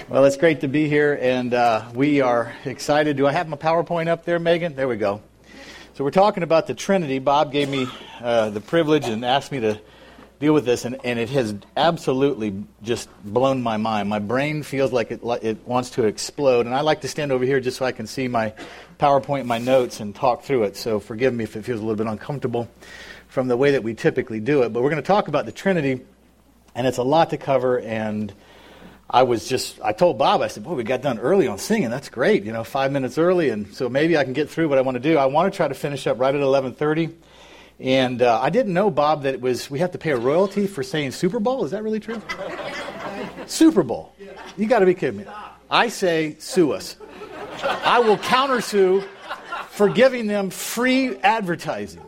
Well, it's great to be here, and we are excited. Do I have my PowerPoint up there, Megan? There we go. So we're talking about the Trinity. Bob gave me the privilege and asked me to deal with this, and it has absolutely just blown my mind. My brain feels like it wants to explode, and I like to stand over here just so I can see my PowerPoint, my notes, and talk through it. So forgive me if it feels a little bit uncomfortable from the way that we typically do it. But we're going to talk about the Trinity, and it's a lot to cover, and I told Bob, I said, boy, we got done early on singing. That's great, 5 minutes early, and so maybe I can get through what I want to do. I want to try to finish up right at 11:30, and I didn't know, Bob, that we have to pay a royalty for saying Super Bowl. Is that really true? Super Bowl. You got to be kidding me. I say sue us. I will countersue for giving them free advertising.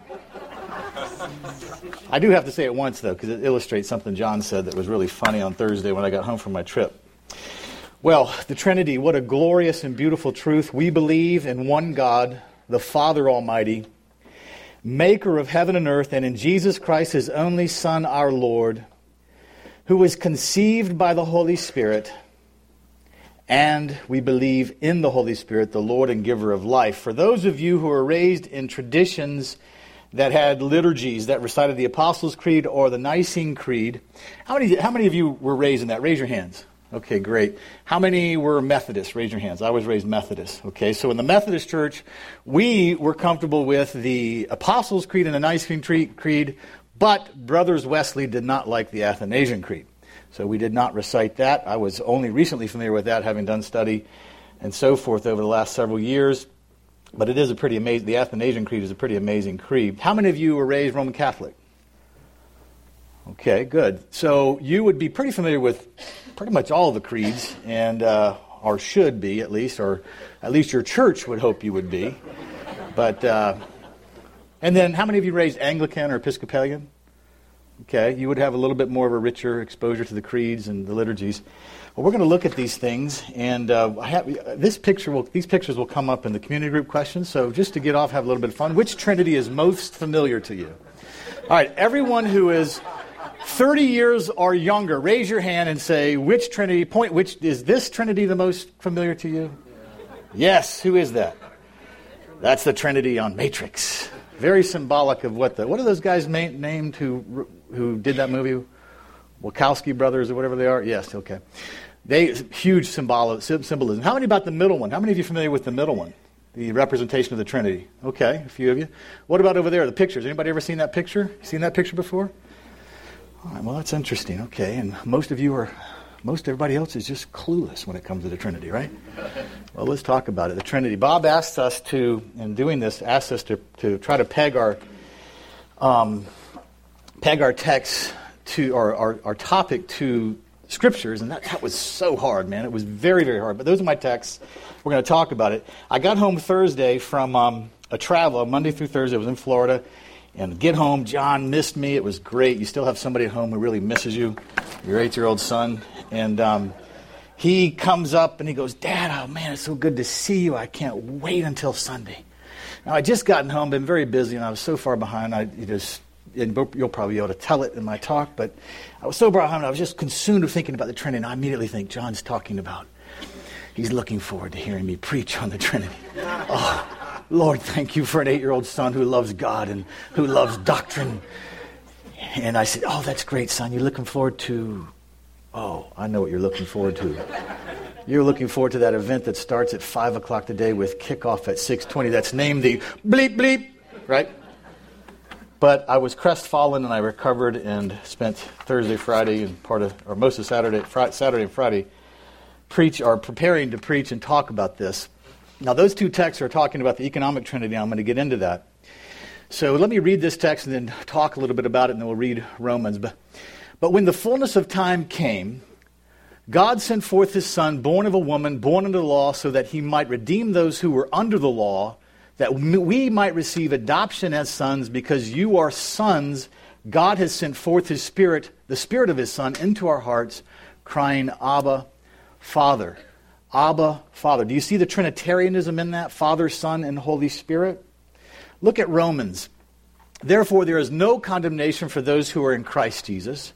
I do have to say it once, though, because it illustrates something John said that was really funny on Thursday when I got home from my trip. Well, the Trinity, what a glorious and beautiful truth. We believe in one God, the Father Almighty, maker of heaven and earth, and in Jesus Christ, his only Son, our Lord, who was conceived by the Holy Spirit, and we believe in the Holy Spirit, the Lord and giver of life. For those of you who are raised in traditions that had liturgies that recited the Apostles' Creed or the Nicene Creed. How many of you were raised in that? Raise your hands. Okay, great. How many were Methodist? Raise your hands. I was raised Methodist. Okay, so in the Methodist Church, we were comfortable with the Apostles' Creed and the Nicene Creed, but Brothers Wesley did not like the Athanasian Creed. So we did not recite that. I was only recently familiar with that, having done study and so forth over the last several years. But it is a pretty amazing, the Athanasian Creed is a pretty amazing creed. How many of you were raised Roman Catholic? Okay, good. So you would be pretty familiar with pretty much all the creeds, and or should be at least, or at least your church would hope you would be. But, and then how many of you raised Anglican or Episcopalian? Okay, you would have a little bit more of a richer exposure to the creeds and the liturgies. Well, we're going to look at these things, and these pictures will come up in the community group questions. So just to get off, have a little bit of fun. Which Trinity is most familiar to you? All right, everyone who is 30 years or younger, raise your hand and say which Trinity. Which is this Trinity the most familiar to you? Yes. Who is that? That's the Trinity on Matrix. Very symbolic of what are those guys named who did that movie? Wachowski brothers or whatever they are? Yes, okay. Huge symbolism. How many about the middle one? How many of you are familiar with the middle one? The representation of the Trinity. Okay, a few of you. What about over there, the pictures? Anybody ever seen that picture? Seen that picture before? All right, well, that's interesting. Okay, and most everybody else is just clueless when it comes to the Trinity, right? Well, let's talk about it. The Trinity. Bob asked us to try to peg our text to our topic to scriptures, and that was so hard, man. It was very, very hard. But those are my texts. We're going to talk about it. I got home Thursday from a travel, Monday through Thursday. I was in Florida. And get home, John missed me. It was great. You still have somebody at home who really misses you, your 8-year-old son. And he comes up and he goes, Dad, oh man, it's so good to see you. I can't wait until Sunday. Now, I just gotten home, been very busy, and I was so far behind. You'll probably be able to tell it in my talk, but I was so behind. I was just consumed with thinking about the Trinity, and I immediately think John's talking about, he's looking forward to hearing me preach on the Trinity. Oh, Lord, thank you for an 8-year-old son who loves God and who loves doctrine. And I said, oh, that's great, son. You're looking forward to, I know what you're looking forward to. You're looking forward to that event that starts at 5 o'clock today with kickoff at 6:20. That's named the bleep bleep, right? But I was crestfallen, and I recovered and spent Thursday, Friday, and most of Saturday and Friday preparing to preach and talk about this. Now, those two texts are talking about the economic Trinity. I'm going to get into that. So let me read this text and then talk a little bit about it, and then we'll read Romans. But when the fullness of time came, God sent forth his Son, born of a woman, born under the law, so that he might redeem those who were under the law, that we might receive adoption as sons. Because you are sons, God has sent forth his Spirit, the Spirit of his Son, into our hearts, crying, Abba, Father. Abba, Father. Do you see the Trinitarianism in that? Father, Son, and Holy Spirit? Look at Romans. Therefore, there is no condemnation for those who are in Christ Jesus.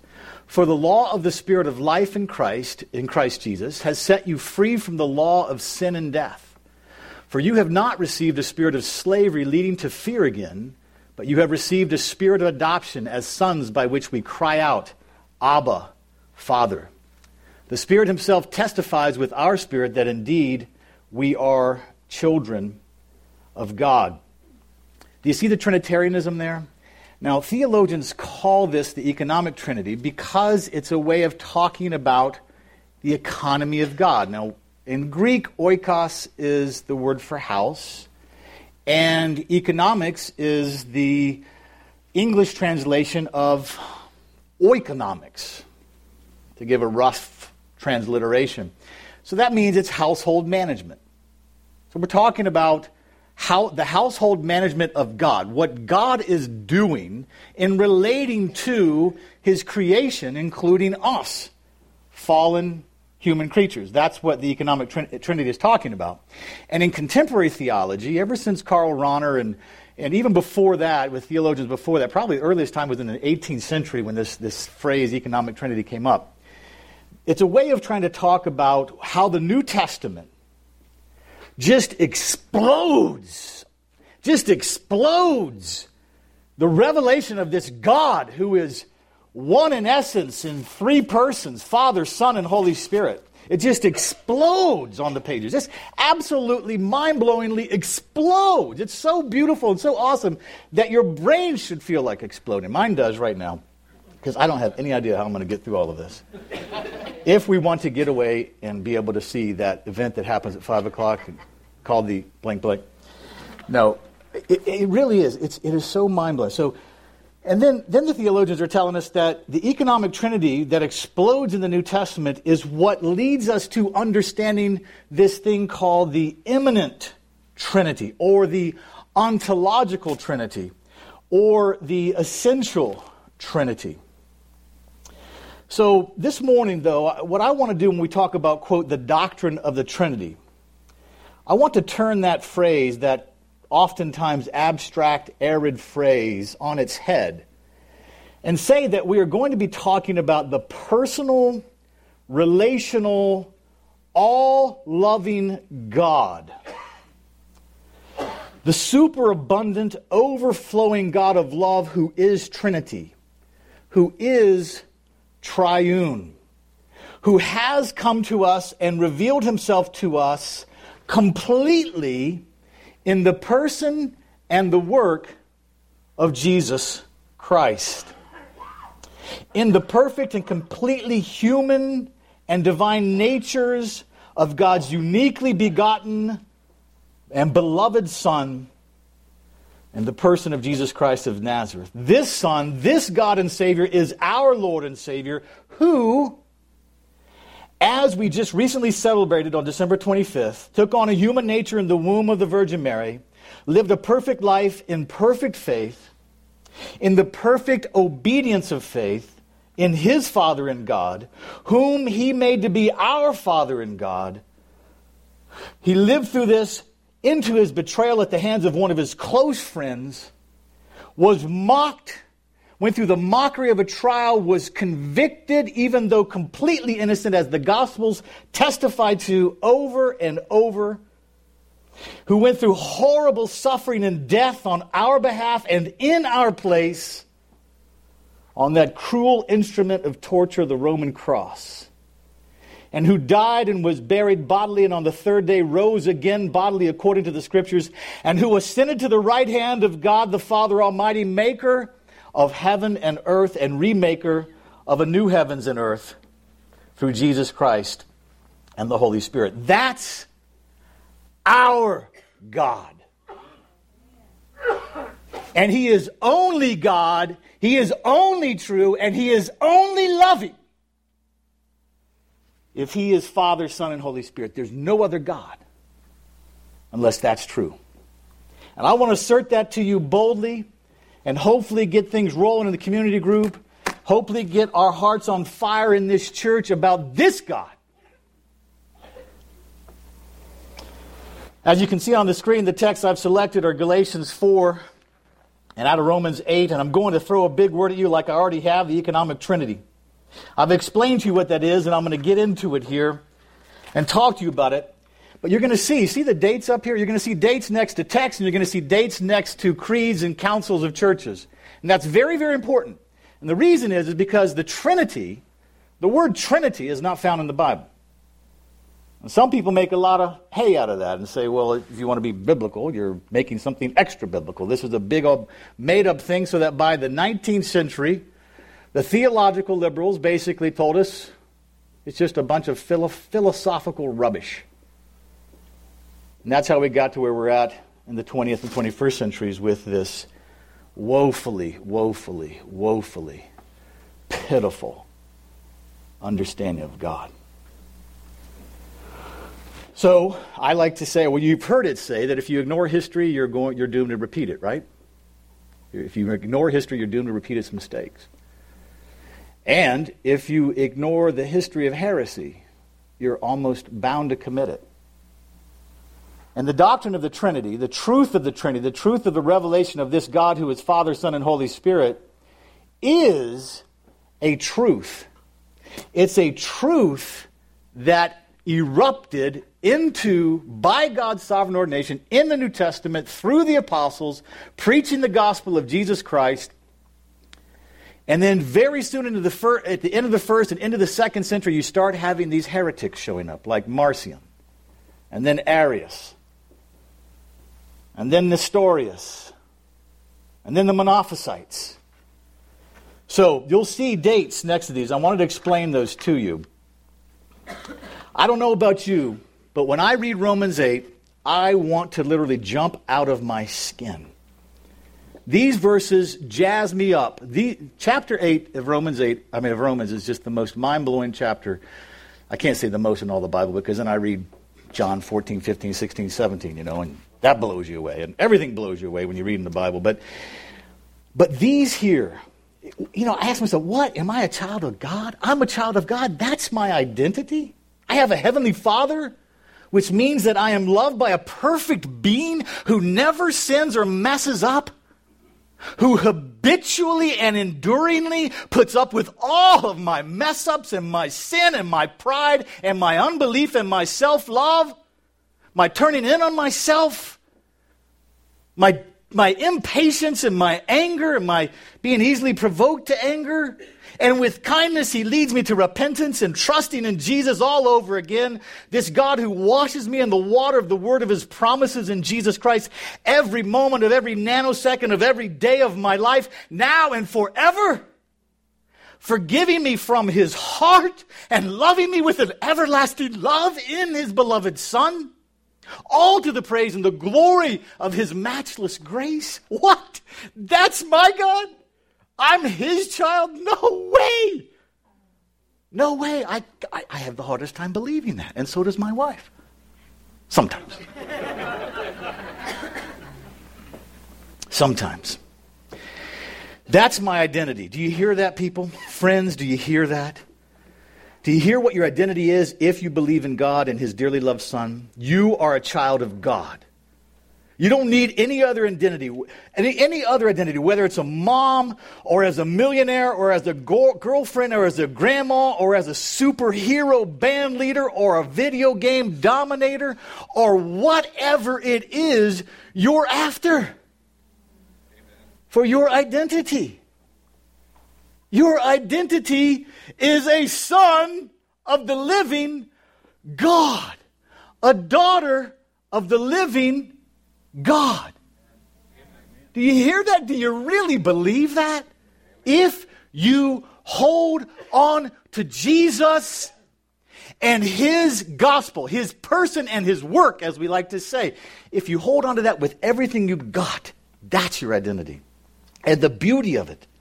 For the law of the Spirit of life in Christ Jesus, has set you free from the law of sin and death. For you have not received a spirit of slavery leading to fear again, but you have received a spirit of adoption as sons by which we cry out, Abba, Father. The Spirit himself testifies with our spirit that indeed we are children of God. Do you see the Trinitarianism there? Now, theologians call this the economic trinity because it's a way of talking about the economy of God. Now, in Greek, oikos is the word for house, and economics is the English translation of oikonomics, to give a rough transliteration. So that means it's household management. So we're talking about how the household management of God, what God is doing in relating to his creation, including us, fallen human creatures. That's what the economic trinity is talking about. And in contemporary theology, ever since Karl Rahner and even before that, with theologians before that, probably the earliest time was in the 18th century when this phrase economic trinity came up. It's a way of trying to talk about how the New Testament just explodes the revelation of this God who is one in essence in three persons, Father, Son, and Holy Spirit. It just explodes on the pages. Just absolutely mind-blowingly explodes. It's so beautiful and so awesome that your brain should feel like exploding. Mine does right now, because I don't have any idea how I'm going to get through all of this. If we want to get away and be able to see that event that happens at 5 o'clock called the blank blank. No, it really is. It is so mind-blowing. So, and then the theologians are telling us that the economic trinity that explodes in the New Testament is what leads us to understanding this thing called the immanent trinity, or the ontological trinity, or the essential trinity. So this morning, though, what I want to do when we talk about, quote, the doctrine of the Trinity, I want to turn that phrase, that oftentimes abstract, arid phrase, on its head and say that we are going to be talking about the personal, relational, all-loving God, the superabundant, overflowing God of love who is Trinity, who is triune, who has come to us and revealed himself to us completely in the person and the work of Jesus Christ. In the perfect and completely human and divine natures of God's uniquely begotten and beloved Son, and the person of Jesus Christ of Nazareth. This Son, this God and Savior, is our Lord and Savior, who, as we just recently celebrated on December 25th, took on a human nature in the womb of the Virgin Mary, lived a perfect life in perfect faith, in the perfect obedience of faith, in his Father in God, whom he made to be our Father in God. He lived through this into his betrayal at the hands of one of his close friends, was mocked, went through the mockery of a trial, was convicted, even though completely innocent, as the Gospels testify to over and over, who went through horrible suffering and death on our behalf and in our place on that cruel instrument of torture, the Roman cross, and who died and was buried bodily, and on the third day rose again bodily according to the Scriptures, and who ascended to the right hand of God the Father Almighty, maker of heaven and earth, and remaker of a new heavens and earth through Jesus Christ and the Holy Spirit. That's our God. And he is only God, he is only true, and he is only loving. If he is Father, Son, and Holy Spirit, there's no other God unless that's true. And I want to assert that to you boldly and hopefully get things rolling in the community group, hopefully get our hearts on fire in this church about this God. As you can see on the screen, the texts I've selected are Galatians 4 and out of Romans 8, and I'm going to throw a big word at you like I already have, the economic trinity. I've explained to you what that is, and I'm going to get into it here and talk to you about it. But you're going to see the dates up here? You're going to see dates next to texts, and you're going to see dates next to creeds and councils of churches. And that's very, very important. And the reason is because the Trinity, the word Trinity, is not found in the Bible. And some people make a lot of hay out of that and say, well, if you want to be biblical, you're making something extra biblical. This is a big old made-up thing, so that by the 19th century, the theological liberals basically told us it's just a bunch of philosophical rubbish. And that's how we got to where we're at in the 20th and 21st centuries with this woefully pitiful understanding of God. So I like to say, well, you've heard it say that if you ignore history, you're doomed to repeat it, right? If you ignore history, you're doomed to repeat its mistakes. And if you ignore the history of heresy, you're almost bound to commit it. And the doctrine of the Trinity, the truth of the Trinity, the truth of the revelation of this God who is Father, Son, and Holy Spirit is a truth. It's a truth that erupted into, by God's sovereign ordination, in the New Testament, through the apostles, preaching the gospel of Jesus Christ. And then very soon at the end of the first and into the second century, you start having these heretics showing up, like Marcion, and then Arius, and then Nestorius, and then the Monophysites. So you'll see dates next to these. I wanted to explain those to you. I don't know about you, but when I read Romans 8, I want to literally jump out of my skin. These verses jazz me up. Chapter 8 of Romans is just the most mind-blowing chapter. I can't say the most in all the Bible, because then I read John 14, 15, 16, 17, and that blows you away. And everything blows you away when you read in the Bible. But these here, I ask myself, what? Am I a child of God? I'm a child of God. That's my identity. I have a heavenly Father, which means that I am loved by a perfect being who never sins or messes up, who habitually and enduringly puts up with all of my mess-ups and my sin and my pride and my unbelief and my self-love, my turning in on myself, my impatience and my anger and my being easily provoked to anger. And with kindness, he leads me to repentance and trusting in Jesus all over again. This God who washes me in the water of the word of his promises in Jesus Christ every moment of every nanosecond of every day of my life, now and forever. Forgiving me from his heart and loving me with an everlasting love in his beloved Son. All to the praise and the glory of his matchless grace. What? That's my God? I'm his child? No way. No way. I have the hardest time believing that. And so does my wife. Sometimes. Sometimes. That's my identity. Do you hear that, people? Friends, do you hear that? Do you hear what your identity is if you believe in God and his dearly loved Son? You are a child of God. You don't need any other identity, whether it's a mom or as a millionaire or as a girlfriend or as a grandma or as a superhero band leader or a video game dominator or whatever it is you're after for your identity. Your identity is a son of the living God, a daughter of the living God. Do you hear that? Do you really believe that? If you hold on to Jesus and his gospel, his person and his work, as we like to say, if you hold on to that with everything you've got, that's your identity. And the beauty of it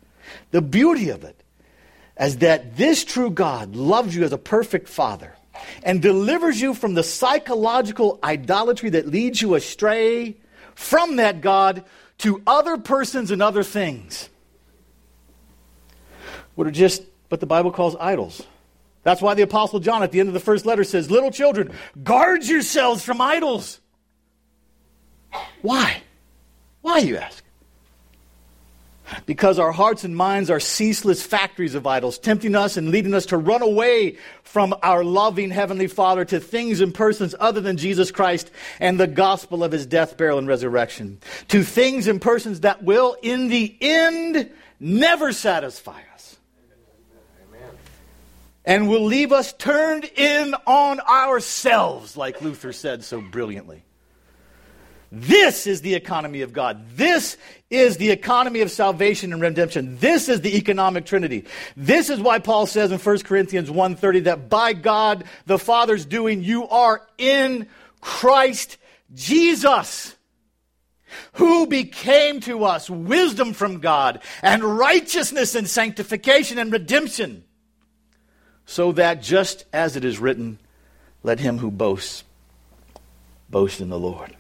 is that this true God loves you as a perfect Father and delivers you from the psychological idolatry that leads you astray from that God to other persons and other things. What the Bible calls idols. That's why the Apostle John at the end of the first letter says, little children, guard yourselves from idols. Why? Why, you ask? Because our hearts and minds are ceaseless factories of idols, tempting us and leading us to run away from our loving Heavenly Father to things and persons other than Jesus Christ and the gospel of His death, burial, and resurrection. To things and persons that will, in the end, never satisfy us. Amen. And will leave us turned in on ourselves, like Luther said so brilliantly. This is the economy of God. This is the economy of salvation and redemption. This is the economic trinity. This is why Paul says in 1 Corinthians 1:30 that by God the Father's doing, you are in Christ Jesus, who became to us wisdom from God and righteousness and sanctification and redemption, so that just as it is written, let him who boasts, boast in the Lord.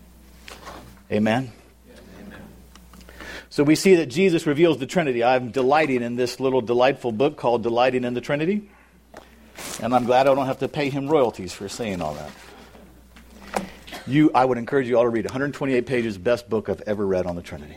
Amen? Amen. So we see that Jesus reveals the Trinity. I'm delighting in this little delightful book called Delighting in the Trinity. And I'm glad I don't have to pay him royalties for saying all that. I would encourage you all to read 128 pages, best book I've ever read on the Trinity.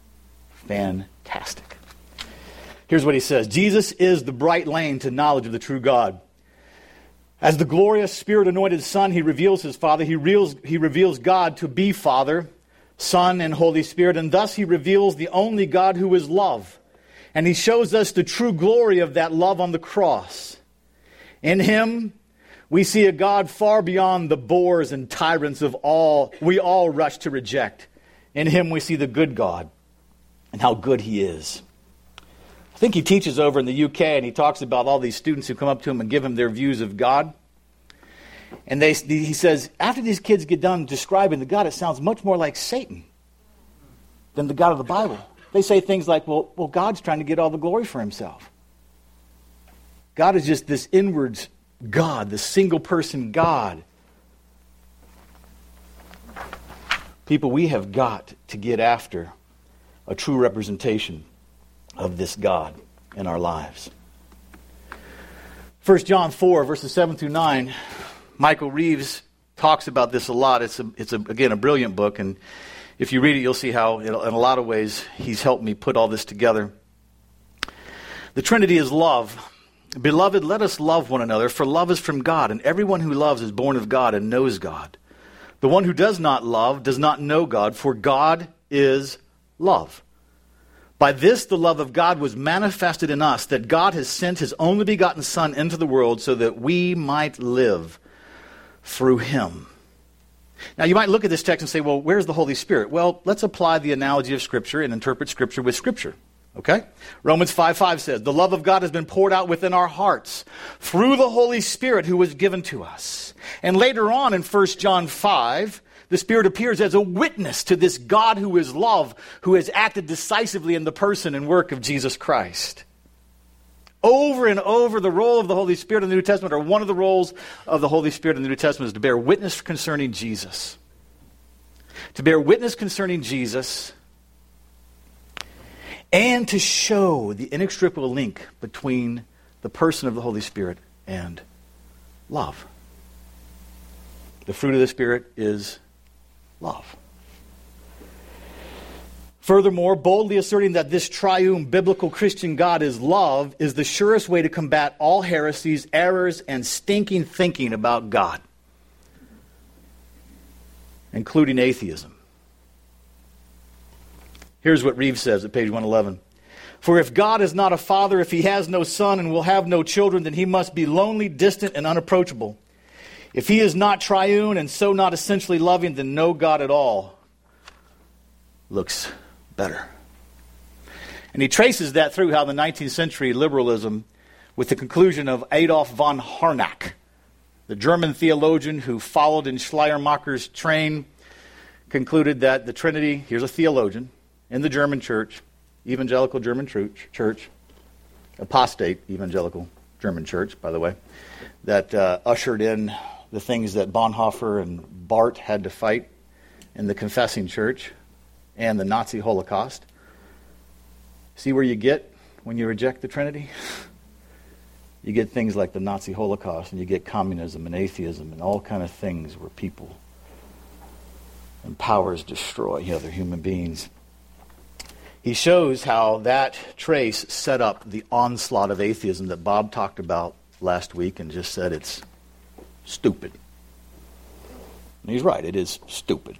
Fantastic. Here's what he says. Jesus is the bright lane to knowledge of the true God. As the glorious Spirit-anointed Son, he reveals his Father. He reveals God to be Father, Son, and Holy Spirit, and thus he reveals the only God who is love. And he shows us the true glory of that love on the cross. In him, we see a God far beyond the bores and tyrants of all we all rush to reject. In him, we see the good God and how good he is. I think he teaches over in the UK, and he talks about all these students who come up to him and give him their views of God. And he says, after these kids get done describing the God, it sounds much more like Satan than the God of the Bible. They say things like, well, God's trying to get all the glory for himself. God is just this inward God, the single person God. People, we have got to get after a true representation of this God in our lives. 1 John 4, verses 7 through 9, Michael Reeves talks about this a lot. It's again, a brilliant book, and if you read it, you'll see how, in a lot of ways, he's helped me put all this together. The Trinity is love. Beloved, let us love one another, for love is from God, and everyone who loves is born of God and knows God. The one who does not love does not know God, for God is love. By this the love of God was manifested in us, that God has sent his only begotten Son into the world so that we might live through him. Now you might look at this text and say, well, where's the Holy Spirit? Well, let's apply the analogy of Scripture and interpret Scripture with Scripture. Okay? Romans 5:5 says, the love of God has been poured out within our hearts through the Holy Spirit who was given to us. And later on in 1 John 5, the Spirit appears as a witness to this God who is love, who has acted decisively in the person and work of Jesus Christ. Over and over, the role of the Holy Spirit in the New Testament, or one of the roles of the Holy Spirit in the New Testament, is to bear witness concerning Jesus. To bear witness concerning Jesus and to show the inextricable link between the person of the Holy Spirit and love. The fruit of the Spirit is love. Furthermore, boldly asserting that this triune biblical Christian God is love is the surest way to combat all heresies, errors, and stinking thinking about God, including atheism. Here's what Reeves says at page 111. For if God is not a father, if he has no son and will have no children, then he must be lonely, distant, and unapproachable. If he is not triune and so not essentially loving, then no God at all looks better. And he traces that through how the 19th century liberalism, with the conclusion of Adolf von Harnack, the German theologian who followed in Schleiermacher's train, concluded that the Trinity, here's a theologian, in the German church, evangelical German church, apostate evangelical German church, by the way, that ushered in the things that Bonhoeffer and Barth had to fight in the confessing church and the Nazi Holocaust. See where you get when you reject the Trinity? You get things like the Nazi Holocaust, and you get communism and atheism and all kind of things where people and powers destroy other human beings. he shows how that trace set up the onslaught of atheism that Bob talked about last week and just said it's stupid. And he's right, it is stupid.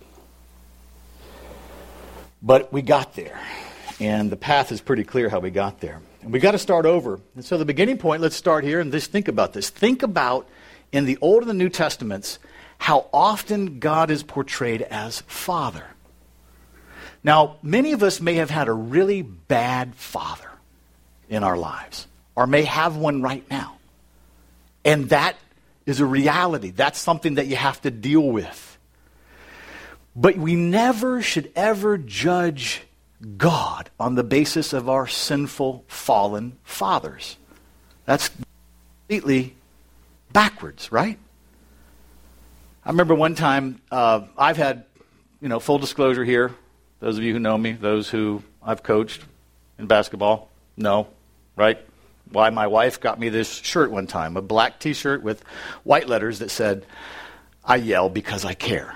But we got there, and the path is pretty clear how we got there. And we got to start over. And so the beginning point, let's start here and just think about this. Think about, in the Old and the New Testaments, how often God is portrayed as Father. Now, many of us may have had a really bad father in our lives, or may have one right now. And that is a reality. That's something that you have to deal with. But we never should ever judge God on the basis of our sinful, fallen fathers. That's completely backwards, right? I remember one time, I've had, full disclosure here, those of you who know me, those who I've coached in basketball, know, right? Why my wife got me this shirt one time, a black t-shirt with white letters that said, "I yell because I care."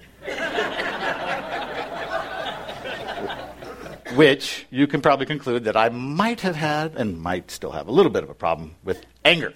Which you can probably conclude that I might have had and might still have a little bit of a problem with anger.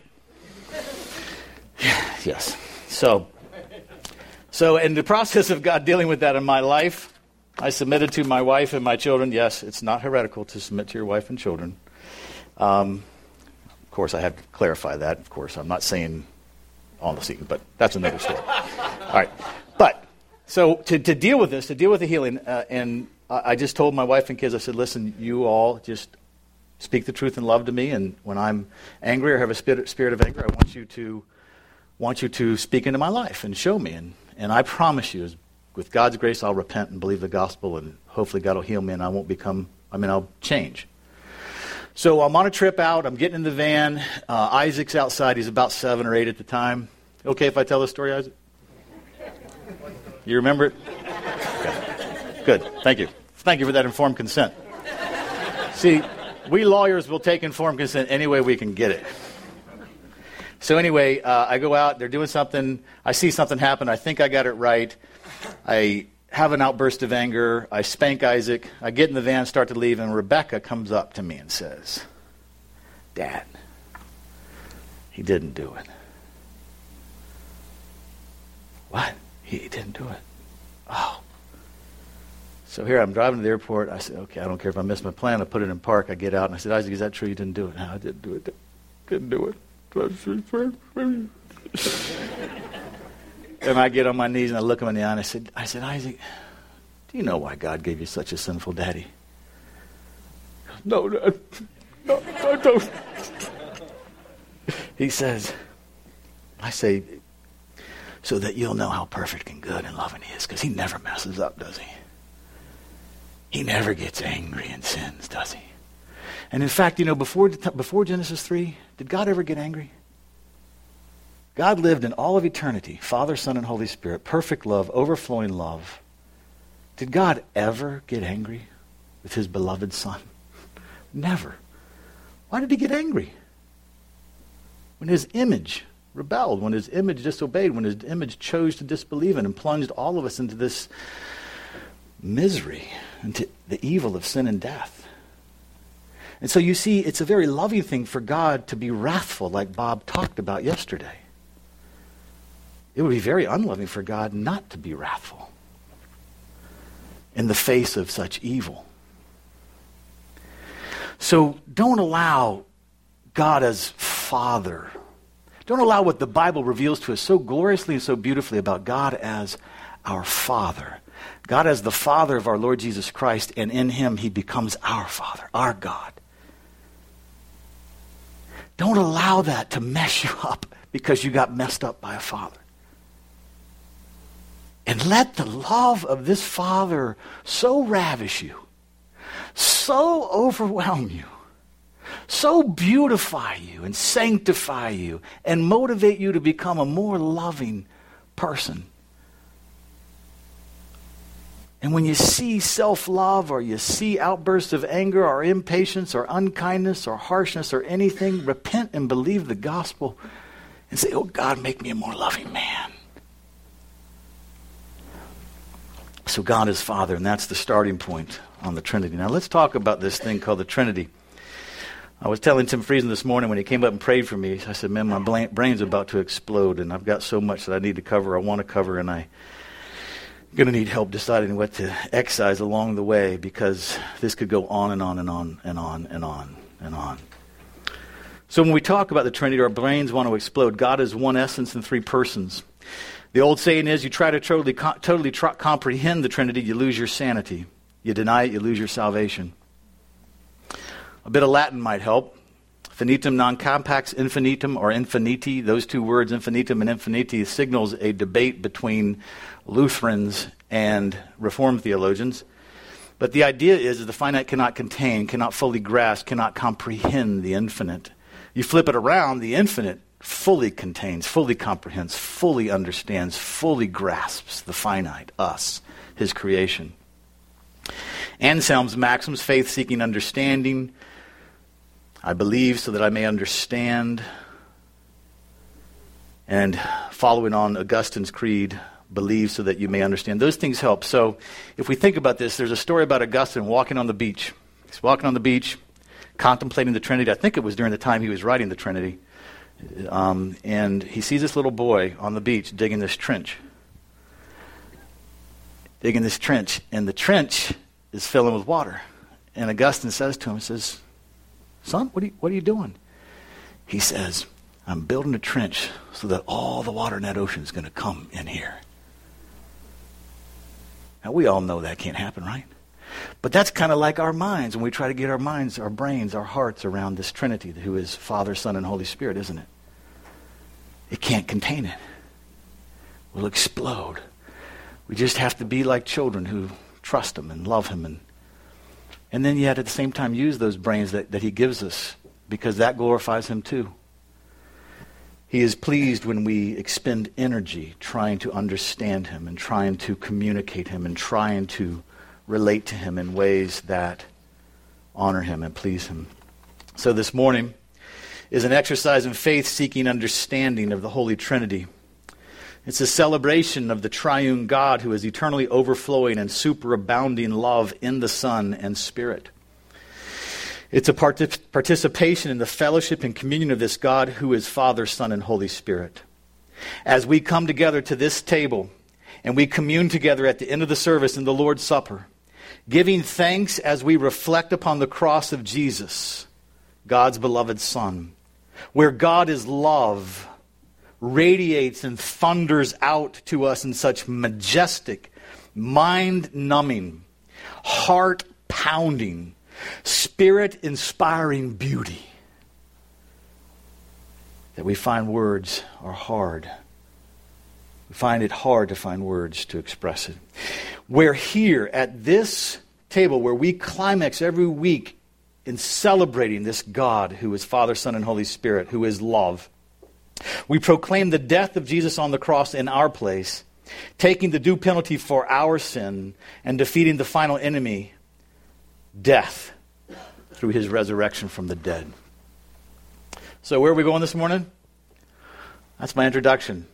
Yes. So in the process of God dealing with that in my life, I submitted to my wife and my children. Yes, it's not heretical to submit to your wife and children. Of course, I have to clarify that. Of course, I'm not saying on the scene, but that's another story. All right. But, so to deal with this, to deal with the healing, and I just told my wife and kids, I said, listen, you all just speak the truth in love to me, and when I'm angry or have a spirit of anger, I want you to speak into my life and show me. And I promise you, with God's grace, I'll repent and believe the gospel, and hopefully God will heal me, and I'll change. So I'm on a trip out. I'm getting in the van. Isaac's outside. He's about 7 or 8 at the time. Okay if I tell the story, Isaac? You remember it? Okay. Good. Thank you. Thank you for that informed consent. See, we lawyers will take informed consent any way we can get it. So anyway, I go out. They're doing something. I see something happen. I think I got it right. I have an outburst of anger. I spank Isaac. I get in the van, start to leave, and Rebecca comes up to me and says, "Dad, he didn't do it." What? He didn't do it? Oh. So here I'm driving to the airport. I said, okay, I don't care if I miss my plan. I put it in park. I get out, and I said, Isaac, is that true? You didn't do it? No, I didn't do it. Didn't do it. And I get on my knees and I look him in the eye and I said, Isaac, do you know why God gave you such a sinful daddy? No, Dad. No, I don't. He says, I say, so that you'll know how perfect and good and loving he is, because he never messes up, does he? He never gets angry and sins, does he? And in fact, before Genesis 3, did God ever get angry? God lived in all of eternity, Father, Son, and Holy Spirit, perfect love, overflowing love. Did God ever get angry with his beloved Son? Never. Why did he get angry? When his image rebelled, when his image disobeyed, when his image chose to disbelieve in and plunged all of us into this misery, into the evil of sin and death. And so you see, it's a very loving thing for God to be wrathful, like Bob talked about yesterday. It would be very unloving for God not to be wrathful in the face of such evil. So don't allow God as Father. Don't allow what the Bible reveals to us so gloriously and so beautifully about God as our Father. God as the Father of our Lord Jesus Christ, and in him he becomes our Father, our God. Don't allow that to mess you up because you got messed up by a father. And let the love of this Father so ravish you, so overwhelm you, so beautify you and sanctify you and motivate you to become a more loving person. And when you see self-love or you see outbursts of anger or impatience or unkindness or harshness or anything, repent and believe the gospel and say, oh God, make me a more loving man. So God is Father, and that's the starting point on the Trinity. Now let's talk about this thing called the Trinity. I was telling Tim Friesen this morning when he came up and prayed for me, I said, man, my brain's about to explode, and I've got so much that I need to cover, I want to cover, and I'm going to need help deciding what to excise along the way, because this could go on and on and on and on and on and on. So when we talk about the Trinity, our brains want to explode. God is one essence in three persons. The old saying is, you try to totally comprehend the Trinity, you lose your sanity. You deny it, you lose your salvation. A bit of Latin might help. Finitum non capax infinitum, or infiniti. Those two words, infinitum and infiniti, signals a debate between Lutherans and Reformed theologians. But the idea is the finite cannot contain, cannot fully grasp, cannot comprehend the infinite. You flip it around, the infinite fully contains, fully comprehends, fully understands, fully grasps the finite, us, his creation. Anselm's maxims, faith seeking understanding, I believe so that I may understand, and following on Augustine's creed, believe so that you may understand. Those things help. So if we think about this, there's a story about Augustine walking on the beach. He's walking on the beach, contemplating the Trinity. I think it was during the time he was writing the Trinity. And he sees this little boy on the beach digging this trench. And the trench is filling with water. And Augustine says to him, says, son, what are you doing? He says, I'm building a trench so that all the water in that ocean is going to come in here. Now, we all know that can't happen, right? But that's kind of like our minds when we try to get our minds, our brains, our hearts around this Trinity, who is Father, Son, and Holy Spirit, isn't it? It can't contain it. We'll explode. We just have to be like children who trust him and love him, and then yet at the same time use those brains that he gives us, because that glorifies him too. He is pleased when we expend energy trying to understand him and trying to communicate him and trying to relate to him in ways that honor him and please him. So this morning is an exercise in faith-seeking understanding of the Holy Trinity. It's a celebration of the triune God who is eternally overflowing and superabounding love in the Son and Spirit. It's a participation in the fellowship and communion of this God who is Father, Son, and Holy Spirit. As we come together to this table and we commune together at the end of the service in the Lord's Supper, giving thanks as we reflect upon the cross of Jesus, God's beloved Son, where God is love, radiates and thunders out to us in such majestic, mind-numbing, heart-pounding, spirit-inspiring beauty that we find words are hard. We find it hard to find words to express it. We're here at this table where we climax every week in celebrating this God who is Father, Son, and Holy Spirit, who is love. We proclaim the death of Jesus on the cross in our place, taking the due penalty for our sin and defeating the final enemy, death, through his resurrection from the dead. So where are we going this morning? That's my introduction.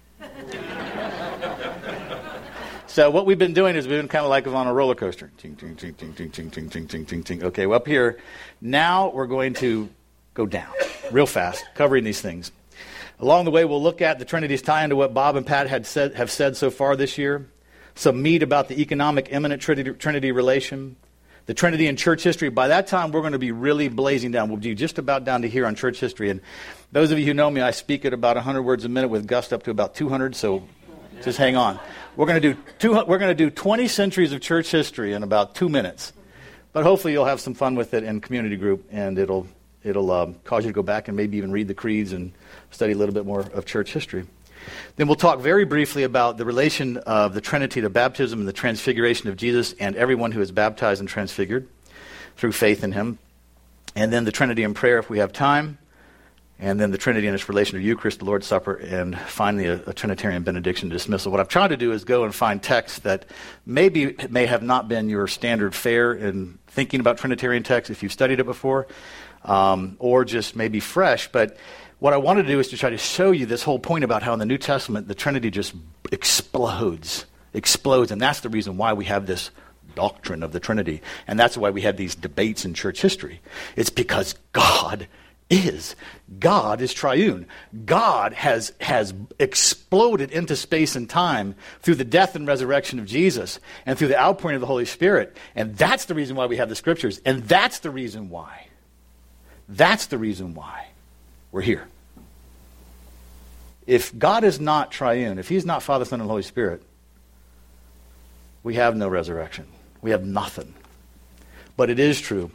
So what we've been doing is we've been kind of like on a roller coaster. Ting, ting, ting, ting, ting, ting, ting, ting, ting, ting, ting. Okay, well, up here, now we're going to go down real fast, covering these things. Along the way, we'll look at the Trinity's tie into what Bob and Pat have said so far this year, some meat about the economic immanent Trinity relation, the Trinity in church history. By that time, we're going to be really blazing down. We'll be just about down to here on church history. And those of you who know me, I speak at about 100 words a minute with gust up to about 200, so just hang on. We're going to do 20 centuries of church history in about 2 minutes. But hopefully you'll have some fun with it in community group, and it'll cause you to go back and maybe even read the creeds and study a little bit more of church history. Then we'll talk very briefly about the relation of the Trinity to baptism and the transfiguration of Jesus and everyone who is baptized and transfigured through faith in him. And then the Trinity in prayer if we have time. And then the Trinity in its relation to Eucharist, the Lord's Supper, and finally a Trinitarian benediction dismissal. What I've tried to do is go and find texts that may have not been your standard fare in thinking about Trinitarian texts if you've studied it before, or just maybe fresh. But what I want to do is to try to show you this whole point about how in the New Testament the Trinity just explodes explodes. And that's the reason why we have this doctrine of the Trinity. And that's why we have these debates in church history. It's because God is triune. God has exploded into space and time through the death and resurrection of Jesus and through the outpouring of the Holy Spirit. And that's the reason why we have the scriptures. And that's the reason why we're here. If God is not triune, if he's not Father, Son, and Holy Spirit, we have no resurrection. We have nothing. But it is true.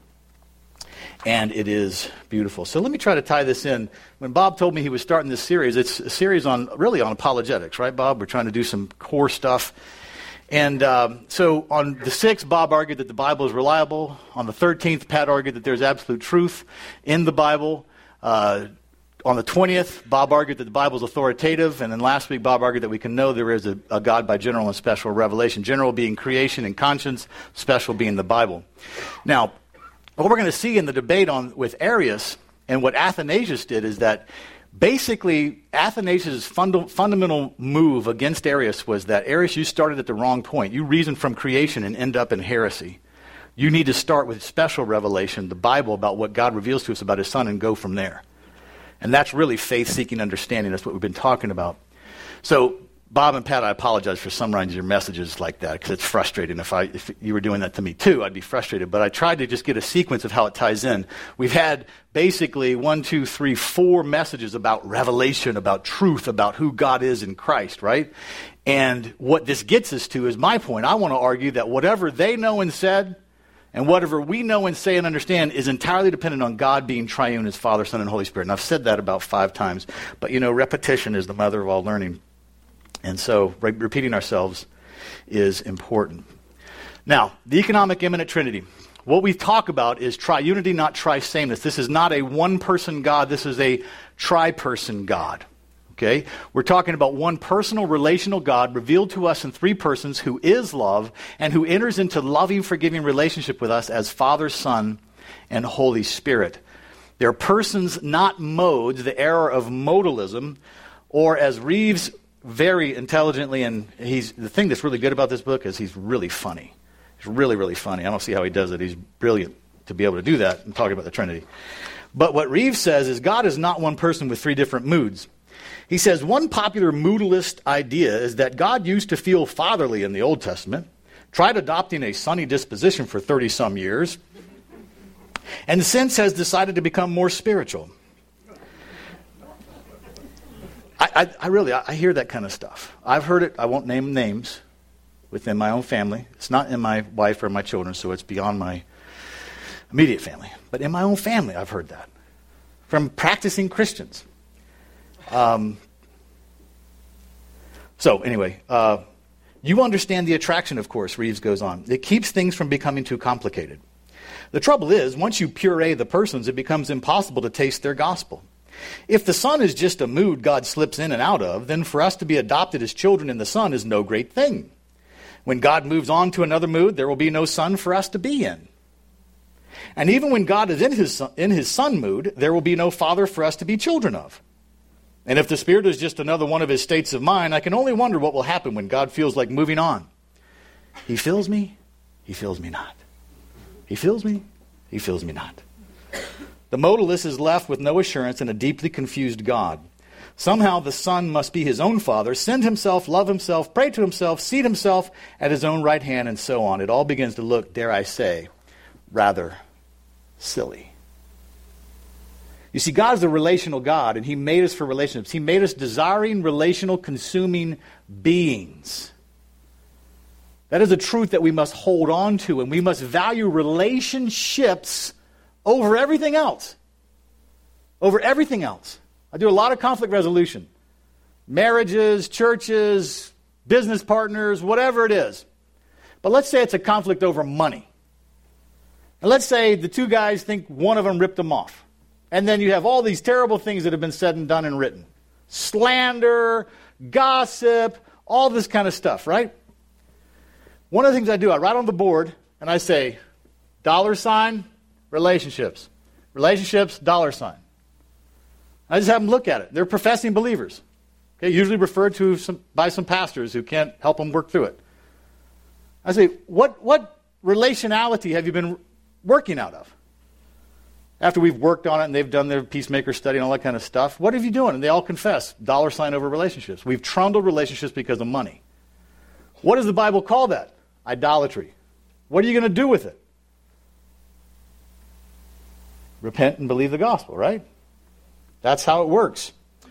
And it is beautiful. So let me try to tie this in. When Bob told me he was starting this series, it's a series on apologetics, right, Bob? We're trying to do some core stuff. And so on the 6th, Bob argued that the Bible is reliable. On the 13th, Pat argued that there's absolute truth in the Bible. On the 20th, Bob argued that the Bible is authoritative. And then last week, Bob argued that we can know there is a God by general and special revelation. General being creation and conscience, special being the Bible. Now, what we're going to see in the debate with Arius and what Athanasius did is that basically Athanasius' fundamental move against Arius was that, Arius, you started at the wrong point. You reason from creation and end up in heresy. You need to start with special revelation, the Bible, about what God reveals to us about his Son, and go from there. And that's really faith-seeking understanding. That's what we've been talking about. So, Bob and Pat, I apologize for summarizing your messages like that, because it's frustrating. If you were doing that to me too, I'd be frustrated. But I tried to just get a sequence of how it ties in. We've had basically 4 messages about revelation, about truth, about who God is in Christ, right? And what this gets us to is my point. I want to argue that whatever they know and said, and whatever we know and say and understand is entirely dependent on God being triune as Father, Son, and Holy Spirit. And I've said that about 5 times. But repetition is the mother of all learning. And so repeating ourselves is important. Now, the economic immanent Trinity. What we talk about is triunity, not tri-sameness. This is not a one-person God. This is a tri-person God. Okay? We're talking about one personal, relational God revealed to us in 3 persons who is love and who enters into loving, forgiving relationship with us as Father, Son, and Holy Spirit. They're persons, not modes, the error of modalism, or as Reeves very intelligently, and the thing that's really good about this book is he's really funny. He's really, really funny. I don't see how he does it. He's brilliant to be able to do that and talk about the Trinity. But what Reeves says is God is not one person with 3 different moods. He says one popular modalist idea is that God used to feel fatherly in the Old Testament, tried adopting a sunny disposition for 30-some years, and since has decided to become more spiritual. I hear that kind of stuff. I've heard it. I won't name names within my own family. It's not in my wife or my children, so it's beyond my immediate family. But in my own family, I've heard that from practicing Christians. So anyway, you understand the attraction, of course, Reeves goes on. It keeps things from becoming too complicated. The trouble is, once you puree the persons, it becomes impossible to taste their gospel. If the Son is just a mood God slips in and out of, then for us to be adopted as children in the Son is no great thing. When God moves on to another mood, there will be no Son for us to be in. And even when God is in his Son mood, there will be no Father for us to be children of. And if the Spirit is just another one of his states of mind, I can only wonder what will happen when God feels like moving on. He fills me, he fills me not. He fills me, he fills me not. The modalist is left with no assurance and a deeply confused God. Somehow the Son must be his own Father, send himself, love himself, pray to himself, seat himself at his own right hand, and so on. It all begins to look, dare I say, rather silly. You see, God is a relational God, and he made us for relationships. He made us desiring, relational, consuming beings. That is a truth that we must hold on to, and we must value relationships over everything else. Over everything else. I do a lot of conflict resolution. Marriages, churches, business partners, whatever it is. But let's say it's a conflict over money. And let's say the 2 guys think one of them ripped them off. And then you have all these terrible things that have been said and done and written. Slander, gossip, all this kind of stuff, right? One of the things I do, I write on the board and I say, $, relationships. Relationships, $. I just have them look at it. They're professing believers. Okay, usually referred to by some pastors who can't help them work through it. I say, what relationality have you been working out of? After we've worked on it and they've done their peacemaker study and all that kind of stuff, what have you doing? And they all confess, $ over relationships. We've trundled relationships because of money. What does the Bible call that? Idolatry. What are you going to do with it? Repent and believe the gospel, right? That's how it works.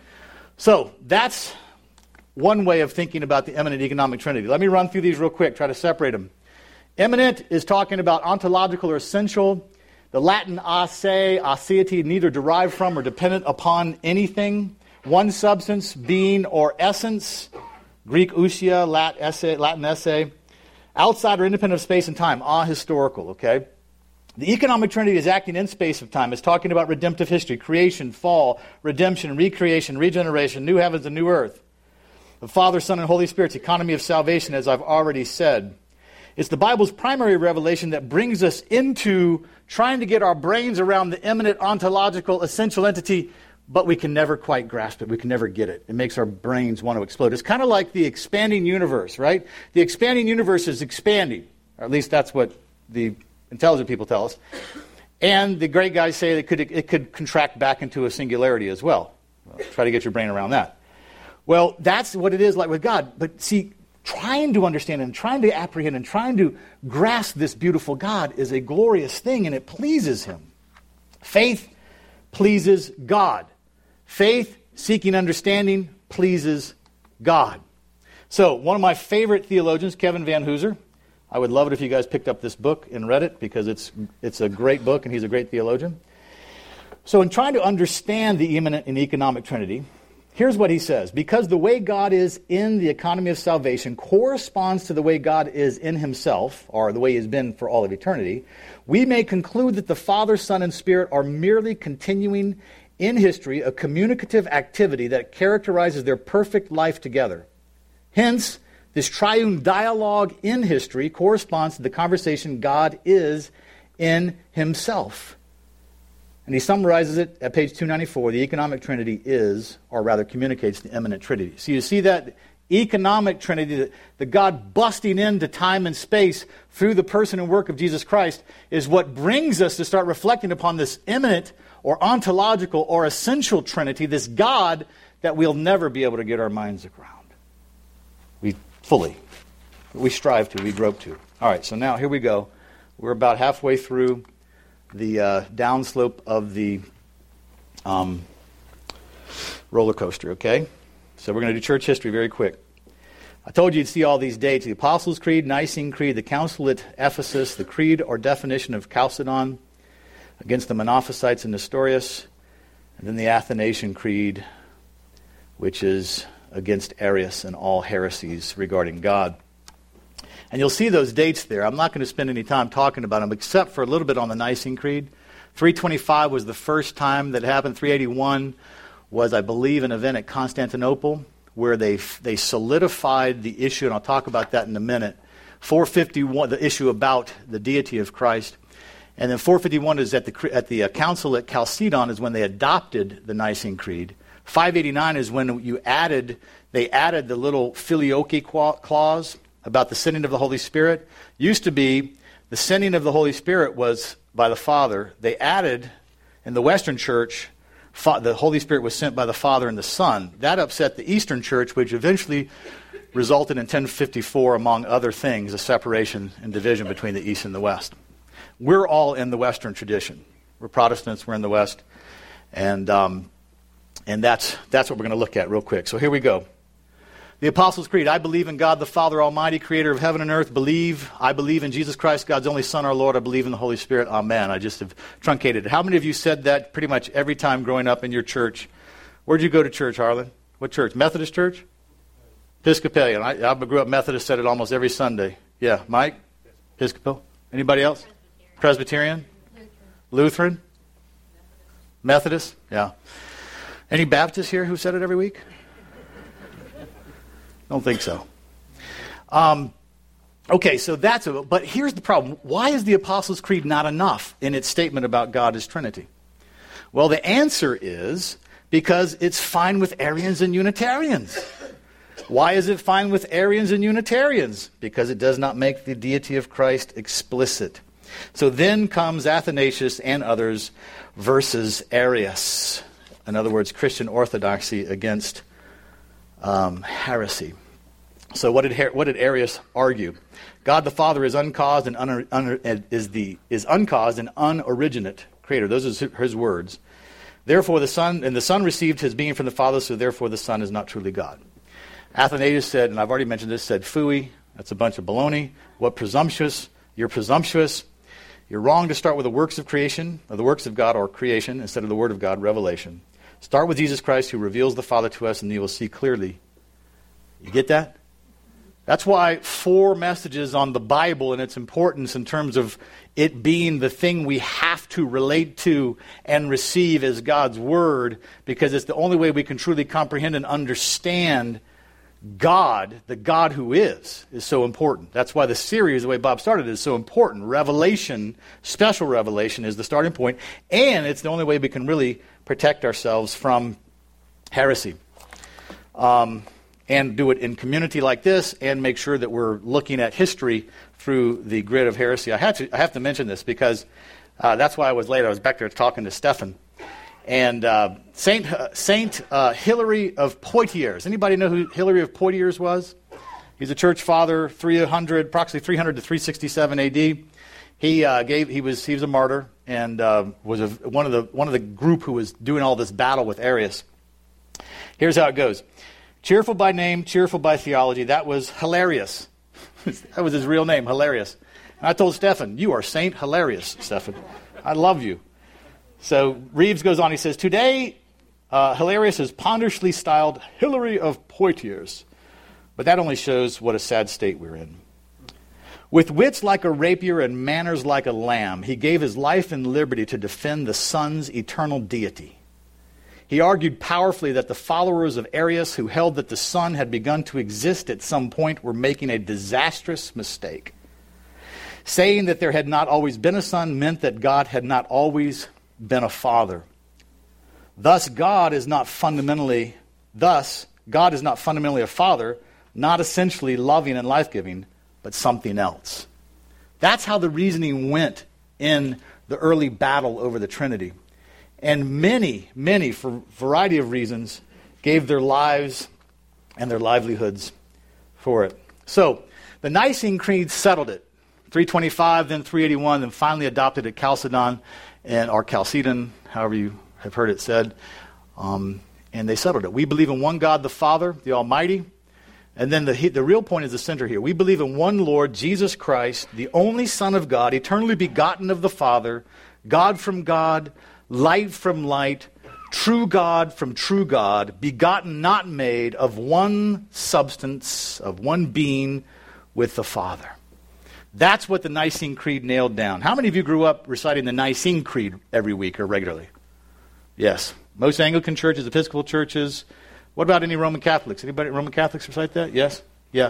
So that's one way of thinking about the immanent economic trinity. Let me run through these real quick, try to separate them. Immanent is talking about ontological or essential. The Latin aseity, neither derived from or dependent upon anything. One substance, being, or essence. Greek ousia, Latin esse. Outside or independent of space and time. Ahistorical, okay? The economic trinity is acting in space of time. It's talking about redemptive history, creation, fall, redemption, recreation, regeneration, new heavens and new earth. The Father, Son, and Holy Spirit's economy of salvation, as I've already said. It's the Bible's primary revelation that brings us into trying to get our brains around the immanent, ontological, essential entity, but we can never quite grasp it. We can never get it. It makes our brains want to explode. It's kind of like the expanding universe, right? The expanding universe is expanding, or at least that's what the intelligent people tell us. And the great guys say it could contract back into a singularity as well. Try to get your brain around that. Well, that's what it is like with God. But see, trying to understand and trying to apprehend and trying to grasp this beautiful God is a glorious thing, and it pleases Him. Faith pleases God. Faith, seeking understanding, pleases God. So, one of my favorite theologians, Kevin Van Hooser, I would love it if you guys picked up this book and read it, because it's a great book and he's a great theologian. So in trying to understand the immanent and economic trinity, here's what he says. Because the way God is in the economy of salvation corresponds to the way God is in himself, or the way he has been for all of eternity, we may conclude that the Father, Son, and Spirit are merely continuing in history a communicative activity that characterizes their perfect life together. Hence, this triune dialogue in history corresponds to the conversation God is in himself. And he summarizes it at page 294. The economic trinity is, or rather communicates, the immanent trinity. So you see that economic trinity, the God busting into time and space through the person and work of Jesus Christ, is what brings us to start reflecting upon this immanent or ontological or essential trinity, this God that we'll never be able to get our minds around. We strive to, we grope to. All right, so now here we go. We're about halfway through the downslope of the roller coaster, okay? So we're going to do church history very quick. I told you you'd see all these dates. The Apostles' Creed, Nicene Creed, the Council at Ephesus, the Creed or definition of Chalcedon against the Monophysites and Nestorius, and then the Athanasian Creed, which is against Arius and all heresies regarding God. And you'll see those dates there. I'm not going to spend any time talking about them, except for a little bit on the Nicene Creed. 325 was the first time that happened. 381 was, I believe, an event at Constantinople where they solidified the issue, and I'll talk about that in a minute. 451, the issue about the deity of Christ. And then 451 is at the Council at Chalcedon is when they adopted the Nicene Creed. 589 is when they added the little filioque clause about the sending of the Holy Spirit. Used to be the sending of the Holy Spirit was by the Father. They added, in the Western Church, the Holy Spirit was sent by the Father and the Son. That upset the Eastern Church, which eventually resulted in 1054, among other things, a separation and division between the East and the West. We're all in the Western tradition. We're Protestants, we're in the West. And that's what we're going to look at real quick. So here we go. The Apostles' Creed. I believe in God the Father Almighty, creator of heaven and earth. I believe in Jesus Christ, God's only Son, our Lord. I believe in the Holy Spirit. Amen. I just have truncated it. How many of you said that pretty much every time growing up in your church? Where'd you go to church, Harlan? What church? Methodist church? Episcopalian. I grew up Methodist, said it almost every Sunday. Yeah. Mike? Episcopal? Anybody else? Presbyterian? Lutheran? Methodist? Yeah. Any Baptists here who said it every week? Don't think so. Okay, so that's it. But here's the problem. Why is the Apostles' Creed not enough in its statement about God as Trinity? Well, the answer is because it's fine with Arians and Unitarians. Why is it fine with Arians and Unitarians? Because it does not make the deity of Christ explicit. So then comes Athanasius and others versus Arius. In other words, Christian orthodoxy against heresy. So what did Arius argue? God the Father is uncaused and uncaused and unoriginate creator. Those are his words. Therefore the Son received his being from the Father, so therefore the Son is not truly God. Athanasius said, and I've already mentioned this, said, phooey, that's a bunch of baloney. What presumptuous? You're presumptuous. You're wrong to start with the works of creation, or the works of God, or creation, instead of the Word of God, revelation. Start with Jesus Christ, who reveals the Father to us, and you will see clearly. You get that? That's why 4 messages on the Bible and its importance in terms of it being the thing we have to relate to and receive as God's Word, because it's the only way we can truly comprehend and understand God, the God who is so important. That's why the series, the way Bob started, is so important. Revelation, special revelation, is the starting point, and it's the only way we can really protect ourselves from heresy. And do it in community like this, and make sure that we're looking at history through the grid of heresy. I have to mention this because that's why I was late. I was back there talking to Stefan. And Saint Hilary of Poitiers. Anybody know who Hilary of Poitiers was? He's a church father, approximately 300 to 367 A.D. He was a martyr and was one of the group who was doing all this battle with Arius. Here's how it goes. Cheerful by name, cheerful by theology. That was Hilarious. That was his real name, Hilarious. And I told Stefan, you are Saint Hilarious, Stefan. I love you. So Reeves goes on, he says, today Hilarious is ponderously styled Hilary of Poitiers. But that only shows what a sad state we're in. With wits like a rapier and manners like a lamb, he gave his life and liberty to defend the Son's eternal deity. He argued powerfully that the followers of Arius who held that the Son had begun to exist at some point were making a disastrous mistake. Saying that there had not always been a Son meant that God had not always been a Father. Thus, God is not fundamentally a Father, not essentially loving and life-giving, but something else. That's how the reasoning went in the early battle over the Trinity. And many, for a variety of reasons, gave their lives and their livelihoods for it. So, the Nicene Creed settled it. 325, then 381, then finally adopted at Chalcedon, or Chalcedon, however you have heard it said. And they settled it. We believe in one God the Father, the Almighty. And then the real point is the center here. We believe in one Lord, Jesus Christ, the only Son of God, eternally begotten of the Father, God from God, light from light, true God from true God, begotten, not made, of one substance, of one being with the Father. That's what the Nicene Creed nailed down. How many of you grew up reciting the Nicene Creed every week or regularly? Yes. Most Anglican churches, Episcopal churches. What about any Roman Catholics? Anybody Roman Catholics recite that? Yes? Yeah.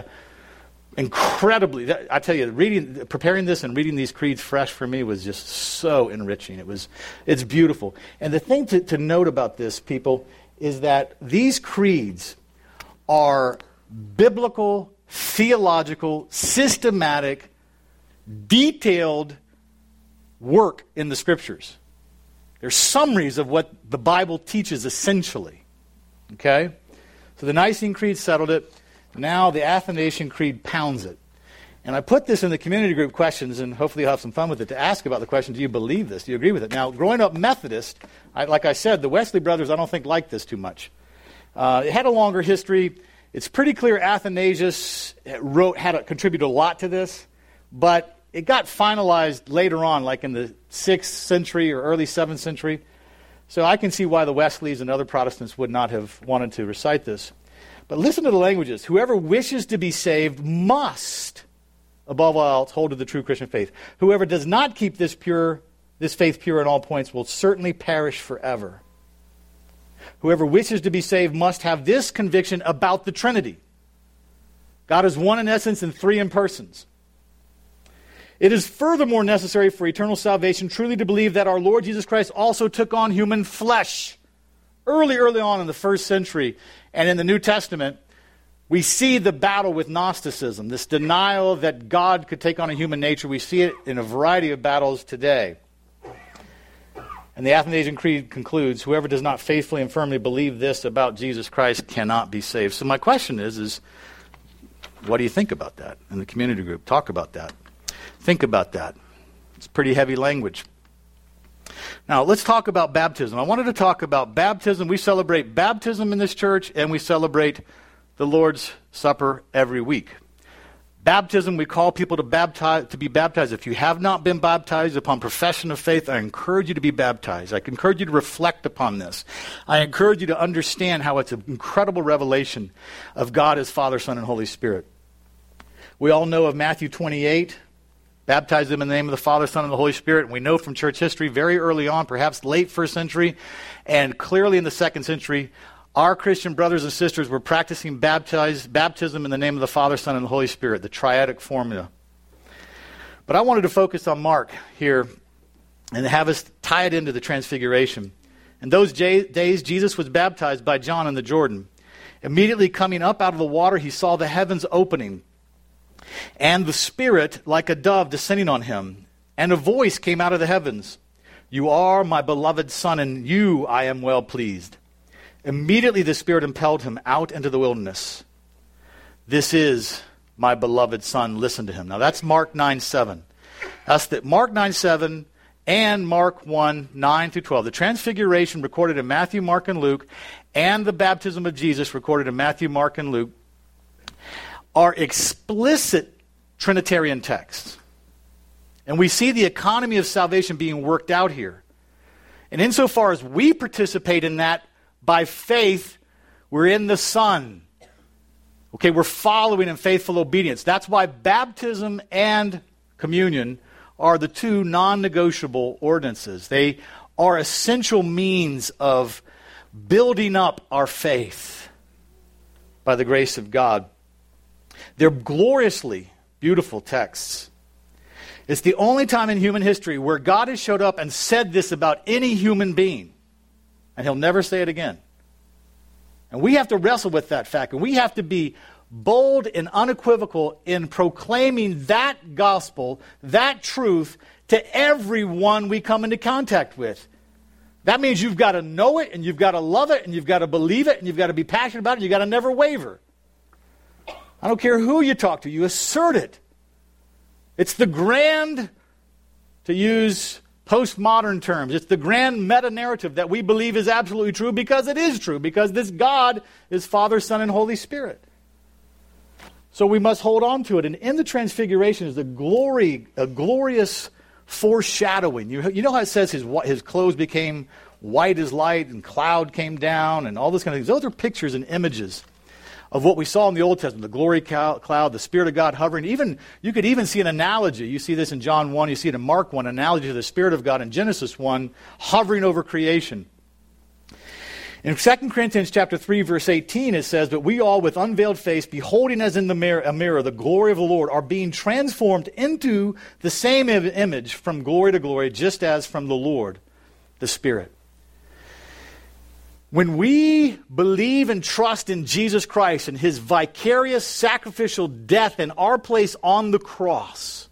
Incredibly, I tell you, preparing this and reading these creeds fresh for me was just so enriching. It's beautiful. And the thing to note about this, people, is that these creeds are biblical, theological, systematic, detailed work in the Scriptures. They're summaries of what the Bible teaches essentially. Okay? So the Nicene Creed settled it. Now the Athanasian Creed pounds it. And I put this in the community group questions, and hopefully you'll have some fun with it, to ask about the question, do you believe this? Do you agree with it? Now, growing up Methodist, like I said, the Wesley brothers I don't think liked this too much. It had a longer history. It's pretty clear Athanasius contributed a lot to this, but it got finalized later on, like in the 6th century or early 7th century. So I can see why the Wesleys and other Protestants would not have wanted to recite this. But listen to the languages. Whoever wishes to be saved must, above all else, hold to the true Christian faith. Whoever does not keep this faith pure in all points will certainly perish forever. Whoever wishes to be saved must have this conviction about the Trinity. God is one in essence and three in persons. It is furthermore necessary for eternal salvation truly to believe that our Lord Jesus Christ also took on human flesh. Early on in the 1st century and in the New Testament, We see the battle with Gnosticism, this denial that God could take on a human nature. We see it in a variety of battles today. And the Athanasian Creed concludes, whoever does not faithfully and firmly believe this about Jesus Christ cannot be saved. So my question is what do you think about that in the community group? Talk about that. Think about that. It's pretty heavy language. Now, let's talk about baptism. I wanted to talk about baptism. We celebrate baptism in this church, and we celebrate the Lord's Supper every week. Baptism, we call people to be baptized. If you have not been baptized upon profession of faith, I encourage you to be baptized. I encourage you to reflect upon this. I encourage you to understand how it's an incredible revelation of God as Father, Son, and Holy Spirit. We all know of Matthew 28, baptize them in the name of the Father, Son, and the Holy Spirit. And we know from church history very early on, perhaps late first century, and clearly in the second century, our Christian brothers and sisters were practicing baptism in the name of the Father, Son, and the Holy Spirit, the triadic formula. But I wanted to focus on Mark here and have us tie it into the Transfiguration. In those days, Jesus was baptized by John in the Jordan. Immediately coming up out of the water, he saw the heavens opening, and the Spirit like a dove descending on him. And a voice came out of the heavens, "You are my beloved Son, and you I am well pleased." Immediately the Spirit impelled him out into the wilderness. "This is my beloved Son, listen to him." Now that's Mark 9:7. That's Mark 9:7 and Mark 1:9-12. The Transfiguration recorded in Matthew, Mark, and Luke, and the baptism of Jesus recorded in Matthew, Mark, and Luke are explicit Trinitarian texts. And we see the economy of salvation being worked out here. And insofar as we participate in that, by faith, we're in the Son. Okay, we're following in faithful obedience. That's why baptism and communion are the two non-negotiable ordinances. They are essential means of building up our faith by the grace of God. They're gloriously beautiful texts. It's the only time in human history where God has showed up and said this about any human being. And he'll never say it again. And we have to wrestle with that fact. And we have to be bold and unequivocal in proclaiming that gospel, that truth, to everyone we come into contact with. That means you've got to know it, and you've got to love it, and you've got to believe it, and you've got to be passionate about it, and you've got to never waver. I don't care who you talk to, you assert it. It's the grand, to use postmodern terms, it's the grand meta-narrative that we believe is absolutely true because it is true, because this God is Father, Son, and Holy Spirit. So we must hold on to it. And in the Transfiguration is a glorious foreshadowing. You know how it says his clothes became white as light and cloud came down and all this kind of things. Those are pictures and images of what we saw in the Old Testament, the glory cloud, the Spirit of God hovering. You could even see an analogy. You see this in John 1, you see it in Mark 1, an analogy to the Spirit of God in Genesis 1, hovering over creation. In 2 Corinthians chapter 3, verse 18, it says, "But we all with unveiled face, beholding as in a mirror the glory of the Lord, are being transformed into the same image from glory to glory, just as from the Lord, the Spirit." When we believe and trust in Jesus Christ and his vicarious sacrificial death in our place on the cross,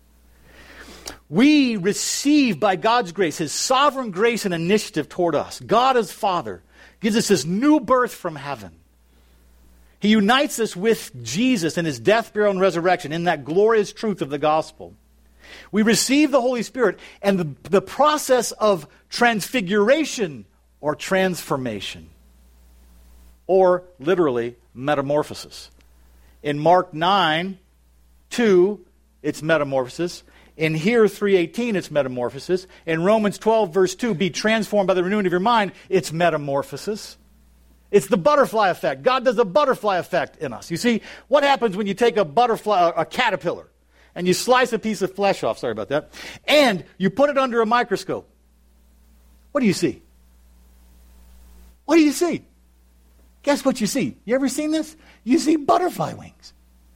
we receive by God's grace, his sovereign grace and initiative toward us. God as Father gives us this new birth from heaven. He unites us with Jesus in his death, burial, and resurrection in that glorious truth of the gospel. We receive the Holy Spirit, and the process of transfiguration or transformation, or literally metamorphosis. In Mark 9:2, it's metamorphosis. In here, 3:18, it's metamorphosis. In Romans 12, verse 2, be transformed by the renewing of your mind, it's metamorphosis. It's the butterfly effect. God does a butterfly effect in us. You see, what happens when you take a caterpillar, and you slice a piece of flesh off, sorry about that, and you put it under a microscope? What do you see? What do you see? Guess what you see? You ever seen this? You see butterfly wings.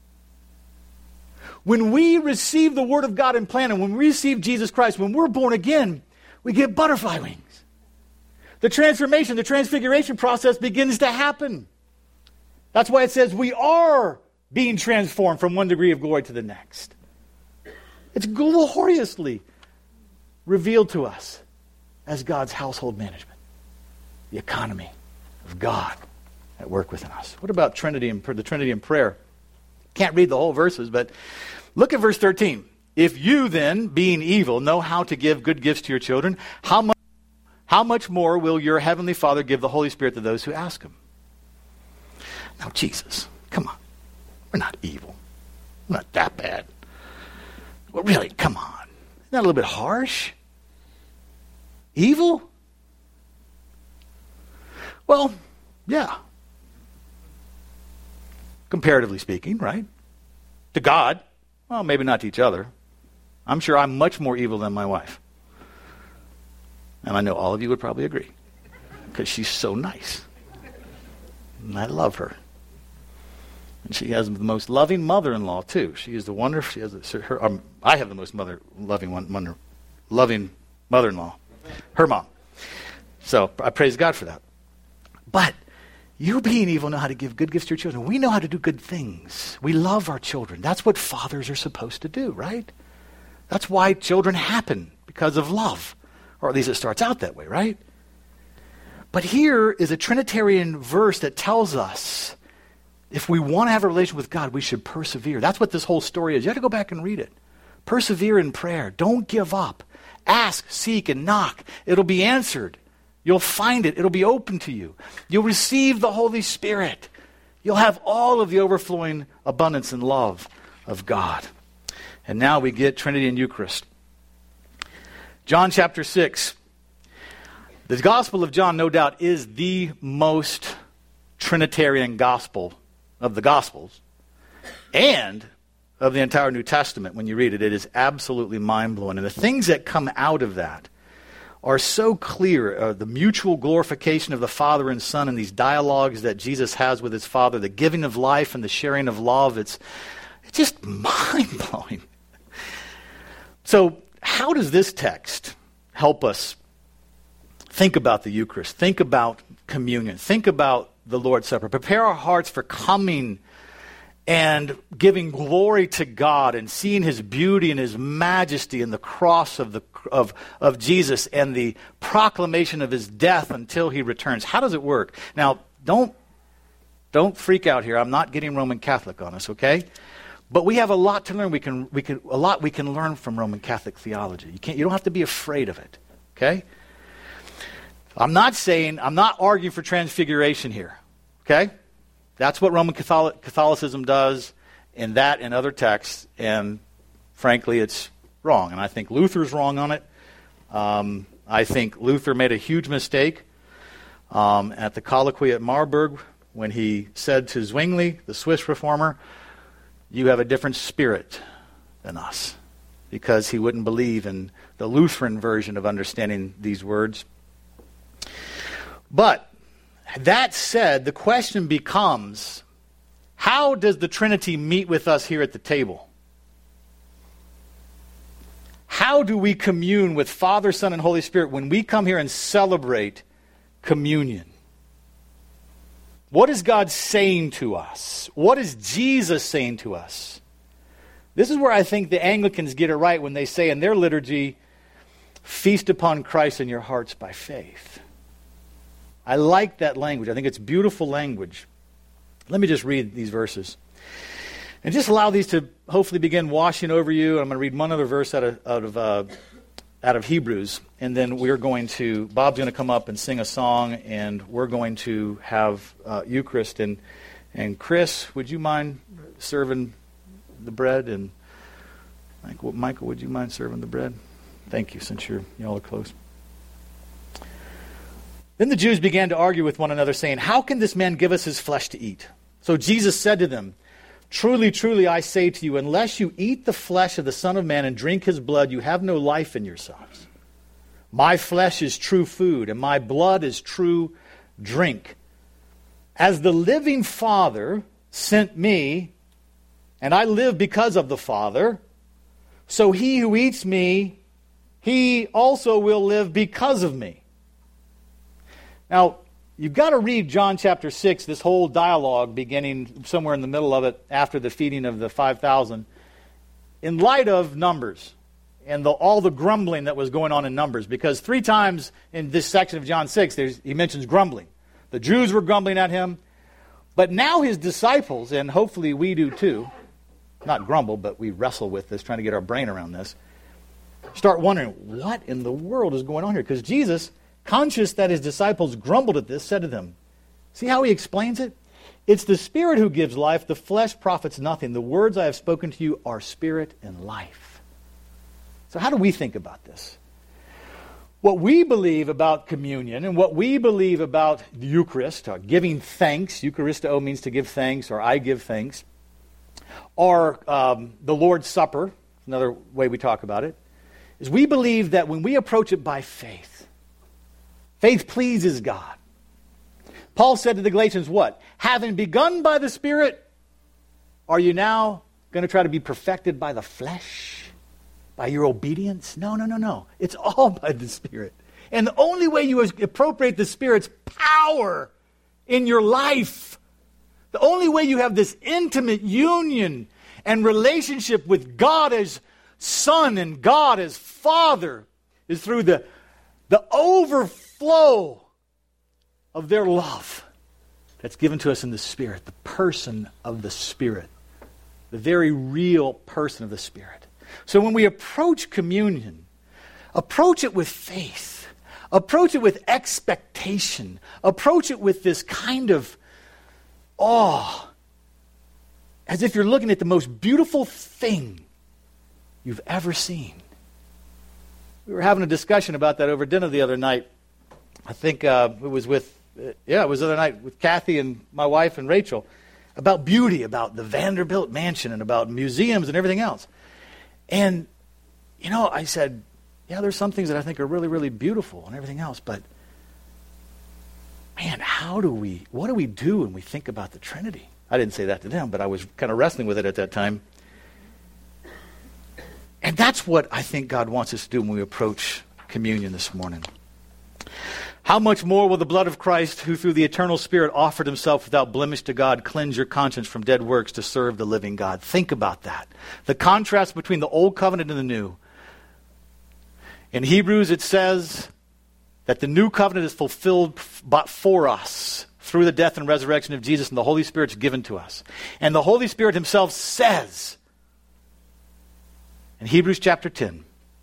When we receive the Word of God implanted, when we receive Jesus Christ, when we're born again, we get butterfly wings. The transformation, the transfiguration process begins to happen. That's why it says we are being transformed from one degree of glory to the next. It's gloriously revealed to us as God's household management. The economy of God at work within us. What about Trinity and the Trinity in prayer? Can't read the whole verses, but look at verse 13. If you then, being evil, know how to give good gifts to your children, how much more will your heavenly Father give the Holy Spirit to those who ask him? Now, Jesus, come on. We're not evil. We're not that bad. Well, really, come on. Isn't that a little bit harsh? Evil? Well, yeah. Comparatively speaking, right? To God. Well, maybe not to each other. I'm sure I'm much more evil than my wife. And I know all of you would probably agree. Because she's so nice. And I love her. And she has the most loving mother-in-law, too. She is the wonderful, she has I have the most loving mother-in-law. Her mom. So I praise God for that. But you being evil know how to give good gifts to your children. We know how to do good things. We love our children. That's what fathers are supposed to do, right? That's why children happen, because of love. Or at least it starts out that way, right? But here is a Trinitarian verse that tells us if we want to have a relation with God, we should persevere. That's what this whole story is. You have to go back and read it. Persevere in prayer. Don't give up. Ask, seek, and knock. It'll be answered. You'll find it. It'll be open to you. You'll receive the Holy Spirit. You'll have all of the overflowing abundance and love of God. And now we get Trinity and Eucharist. John chapter 6. The Gospel of John, no doubt, is the most Trinitarian gospel of the Gospels and of the entire New Testament. When you read it, it is absolutely mind-blowing. And the things that come out of that are so clear. The mutual glorification of the Father and Son and these dialogues that Jesus has with his Father, the giving of life and the sharing of love, it's just mind-blowing. So how does this text help us think about the Eucharist, think about communion, think about the Lord's Supper, prepare our hearts for coming and giving glory to God and seeing his beauty and his majesty in the cross of Jesus and the proclamation of his death until he returns? How does it work? Now, don't freak out here. I'm not getting Roman Catholic on us, okay? But we have a lot to learn. We can learn from Roman Catholic theology. You don't have to be afraid of it, okay? I'm not arguing for transfiguration here, okay? That's what Roman Catholicism does in that and other texts, and frankly, it's wrong. And I think Luther's wrong on it. I think Luther made a huge mistake at the colloquy at Marburg when he said to Zwingli, the Swiss reformer, "You have a different spirit than us," because he wouldn't believe in the Lutheran version of understanding these words. But that said, the question becomes, how does the Trinity meet with us here at the table? How do we commune with Father, Son, and Holy Spirit when we come here and celebrate communion? What is God saying to us? What is Jesus saying to us? This is where I think the Anglicans get it right when they say in their liturgy, "Feast upon Christ in your hearts by faith." I like that language. I think it's beautiful language. Let me just read these verses. And just allow these to hopefully begin washing over you. I'm going to read one other verse out of Hebrews. And then Bob's going to come up and sing a song. And we're going to have Eucharist. And Chris, would you mind serving the bread? And Michael, would you mind serving the bread? Thank you, since y'all are close. Then the Jews began to argue with one another, saying, "How can this man give us his flesh to eat?" So Jesus said to them, "Truly, truly, I say to you, unless you eat the flesh of the Son of Man and drink his blood, you have no life in yourselves. My flesh is true food, and my blood is true drink. As the living Father sent me, and I live because of the Father, so he who eats me, he also will live because of me." Now, you've got to read John chapter 6, this whole dialogue beginning somewhere in the middle of it after the feeding of the 5,000, in light of Numbers and all the grumbling that was going on in Numbers. Because 3 times in this section of John 6, he mentions grumbling. The Jews were grumbling at him. But now his disciples, and hopefully we do too, not grumble, but we wrestle with this, trying to get our brain around this, start wondering, what in the world is going on here? Because Jesus, conscious that his disciples grumbled at this, said to them, see how he explains it? It's the Spirit who gives life. The flesh profits nothing. The words I have spoken to you are spirit and life. So how do we think about this? What we believe about communion and what we believe about the Eucharist, or giving thanks, Eucharisteo means to give thanks, or I give thanks, or the Lord's Supper, another way we talk about it, is we believe that when we approach it by faith, faith pleases God. Paul said to the Galatians, what? Having begun by the Spirit, are you now going to try to be perfected by the flesh? By your obedience? No. It's all by the Spirit. And the only way you appropriate the Spirit's power in your life, the only way you have this intimate union and relationship with God as Son and God as Father, is through the overflow of their love that's given to us in the Spirit, the person of the Spirit, the very real person of the Spirit. So when we approach communion, approach it with faith, approach it with expectation, approach it with this kind of awe, as if you're looking at the most beautiful thing you've ever seen. We were having a discussion about that over dinner the other night. I think it was the other night with Kathy and my wife and Rachel, about beauty, about the Vanderbilt mansion and about museums and everything else. And, I said, yeah, there's some things that I think are really, really beautiful and everything else, but, man, what do we do when we think about the Trinity? I didn't say that to them, but I was kind of wrestling with it at that time. And that's what I think God wants us to do when we approach communion this morning. How much more will the blood of Christ, who through the eternal Spirit offered himself without blemish to God, cleanse your conscience from dead works to serve the living God? Think about that. The contrast between the old covenant and the new. In Hebrews it says that the new covenant is fulfilled for us through the death and resurrection of Jesus, and the Holy Spirit's given to us. And the Holy Spirit himself says in Hebrews chapter 10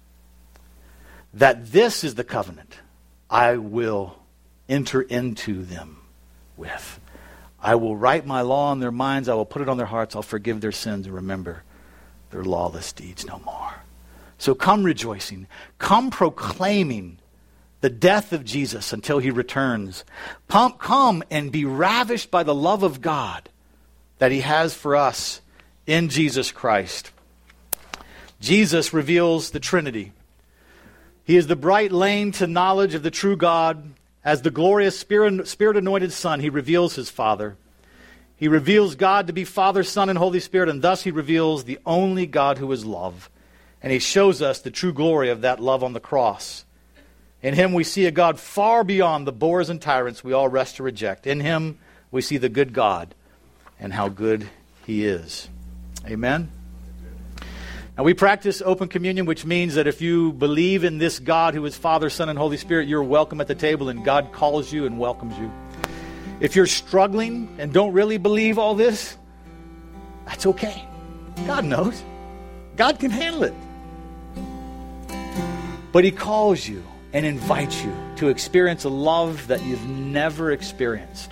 that this is the covenant I will enter into them with. I will write my law on their minds. I will put it on their hearts. I'll forgive their sins and remember their lawless deeds no more. So come rejoicing. Come proclaiming the death of Jesus until he returns. Come and be ravished by the love of God that he has for us in Jesus Christ. Jesus reveals the Trinity. He is the bright lane to knowledge of the true God. As the glorious Spirit-anointed Son, he reveals his Father. He reveals God to be Father, Son, and Holy Spirit, and thus he reveals the only God who is love. And he shows us the true glory of that love on the cross. In him we see a God far beyond the bores and tyrants we all rush to reject. In him we see the good God and how good he is. Amen? Now, we practice open communion, which means that if you believe in this God who is Father, Son, and Holy Spirit, you're welcome at the table, and God calls you and welcomes you. If you're struggling and don't really believe all this, that's okay. God knows. God can handle it. But he calls you and invites you to experience a love that you've never experienced.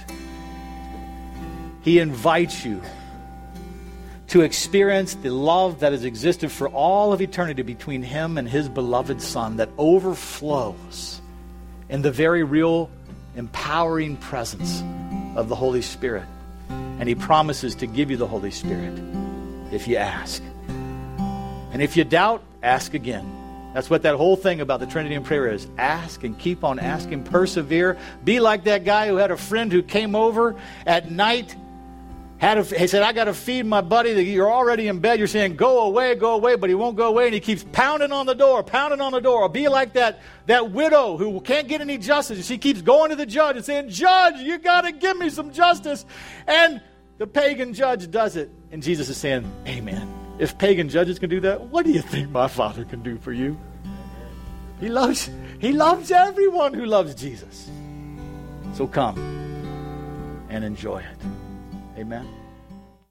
He invites you to experience the love that has existed for all of eternity between him and his beloved Son, that overflows in the very real, empowering presence of the Holy Spirit. And he promises to give you the Holy Spirit if you ask. And if you doubt, ask again. That's what that whole thing about the Trinity and prayer is. Ask and keep on asking. Persevere. Be like that guy who had a friend who came over at night He said, I got to feed my buddy. That you're already in bed. You're saying, go away, but he won't go away. And he keeps pounding on the door. I'll be like that widow who can't get any justice. She keeps going to the judge and saying, Judge, you got to give me some justice. And the pagan judge does it. And Jesus is saying, amen. If pagan judges can do that, what do you think my Father can do for you? He loves everyone who loves Jesus. So come and enjoy it. Amen.